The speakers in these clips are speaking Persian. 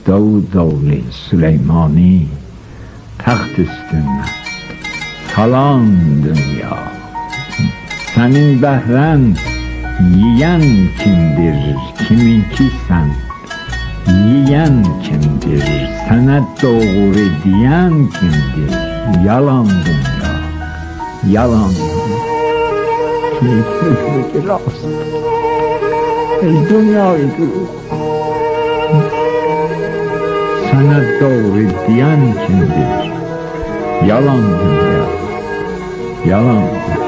Davud oğlu Süleymani taxt üstündən salam dünya. Sənin bəhrən yiyən kimdir, kiminki sən? Yiyən kimdir, sənə doğru deyən kimdir? Yalan dünya, yalan dünya. Keyifli راست ای دنیای دور sana doğru diyen kimdir? Yalan dünya, yalan dünya.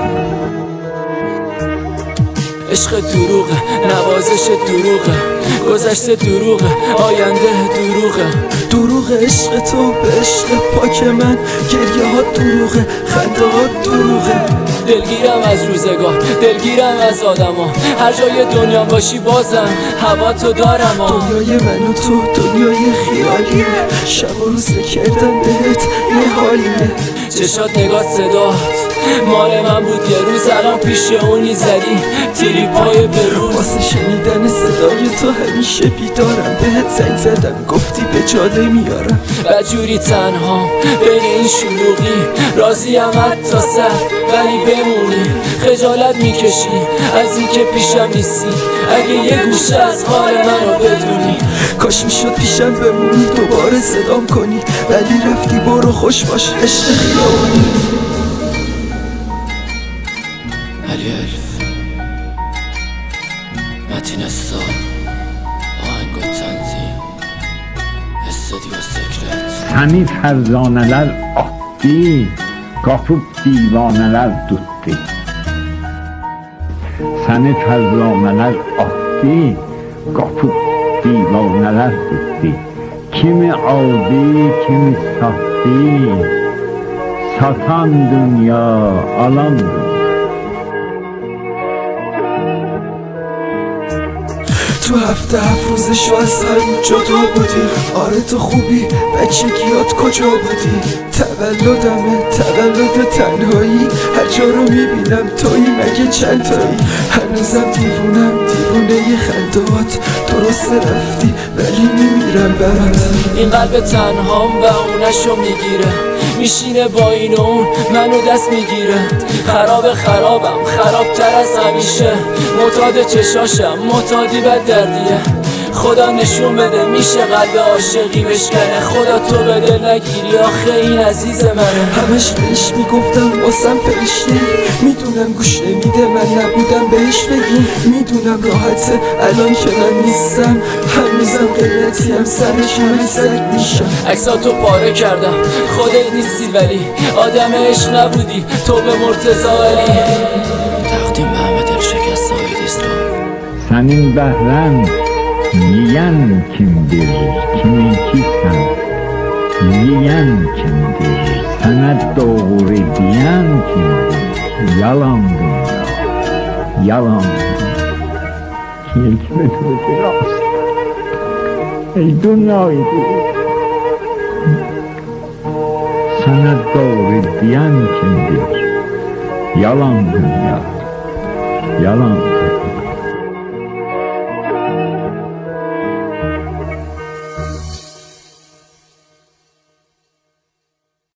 عشق دروغه، نوازش دروغه، گذشته دروغه، آینده دروغه. دروغه عشق تو به عشق پاک من، گریه ها دروغه، خنده ها دروغه. دلگیرم از روزگار، دلگیرم از آدما، هر جای دنیا باشی بازم هوا تو دارم. دنیای من و تو دنیای خیالیه، شب و روز کردن بهت یه حالیه. چشات نگاه صدات مال من بود یه روز، الان پیش اونی زدی تیری پای بروز. واسه شنیدن صدای تو همیشه بیدارم، بهت زنگ زدم گفتی به جاده میارم. بدجوری تنها بین این شلوغی، راضیم حتی سر ولی بمونی. خجالت میکشی از این که پیشم نیستی، اگه یه گوشه از حال منو بدونی. کاش میشد پیشم بمونی دوباره صدام کنی، ولی رفتی برو خوش باش عشق خیابانی. علی الف متین استاد آهنگ و تنظیم استودیو سکرت. Səni fərzanələr atdı, qapıb divanələr tutdu. Səni fərzanələr atdı, qapıb divanələr tutdu. Kimi aldı, kimi sattı, satan dünya, alan dünya. تو 7 روزشو از هم جدا بودی، آره تو خوبی بچگیات کجا بودی؟ تولد تنهایی، هر جا رو میبینم تویی مگه چند تایی؟ هنوزم دیوونه خندات، درست رفتی ولی میمیرم برات. این قلب تنهام و اونشو میگیره، میشینه با این و اون منو دست میگیره. خرابم خرابتر از همیشه، معتاد چشاشم معتادی بد دردیه. خدا نشون بده میشه قلب عاشقی بشکنه، خدا تو به دل نگیری آخه این عزیز منه. همش بهش میگفتم واسم فرشته، میدونم گوش نمیده من نبودم بهش بگی. میدونم راحته الان که من نیستم، هنوزم غیرتیم سرش همه سگ میشم. عکساتو پاره کردم خودت نیستی ولی آدم عشق نبودی تو به مرتضی علی. تقدیم به همه دل شکست های اسلام. Sənin bəhrən yiyən kimdir, kiminki sən? Yiyən kimdir, sənə doğru deyən kimdir? Yalan dünya, yalan dünya. Keyifli راست ey dünyayı duru. Sənə doğru deyən kimdir? Yalan dünya, yalan dünya.